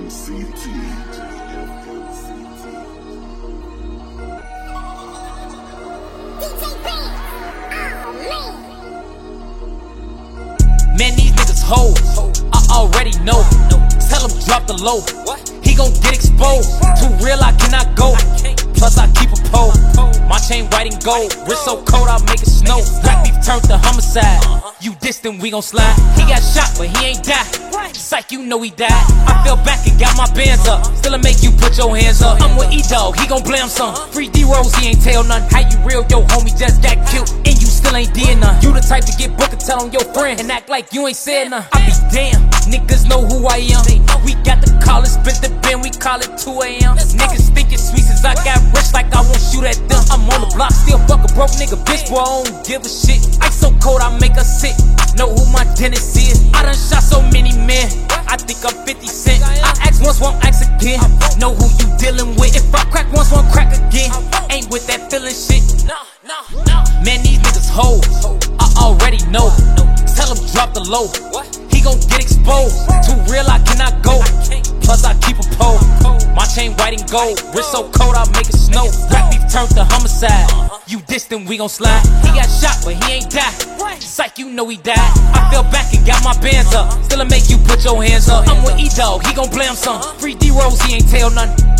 Man, these niggas hoes, I already know. Tell him drop the low, he gon' get exposed. Too real, I cannot go. Plus I keep a pole. My chain white and gold, wrist so cold I'll make it snow. Rap beef turned to homicide. You distant, we gon' slide. He got shot, but he ain't die. Psych, you know he died. I fell back and got my bands up. Still make you put your hands up. I'm with E-Dog, he gon' blame some. Free D-Rose, he ain't tell none. How you real, yo homie just got killed, and you still ain't did none. You the type to get booked and tell on your friend and act like you ain't said none. I be damn, niggas know who I am. We got the call and spent the bin, we call it 2 a.m. Niggas think it's sweet since I got rich like I won't shoot at them. I'm on the block, still fuck a broke nigga, bitch, boy, I don't give a shit. Ice so cold, I make her sick. Know who my dentist is. I done shot so many men, I think I'm 50 Cent. I ask once, won't ask again. Know who you dealing with. If I crack once, won't crack again. Ain't with that feeling shit. Man, these niggas hoes, I already know. Tell him drop the low, he gon' get exposed. Too real, I cannot go. Plus I keep a pole. My chain white and gold, wrist so cold I'll make it snow. Rap beef turned to homicide. You distant, we gon' slide. He got shot, but he ain't die. Psych, you know he died. I fell back and got my bands up. Still make you put your hands up. I'm with E-Dog, he gon' blame some. Free D-Rose, he ain't tell none.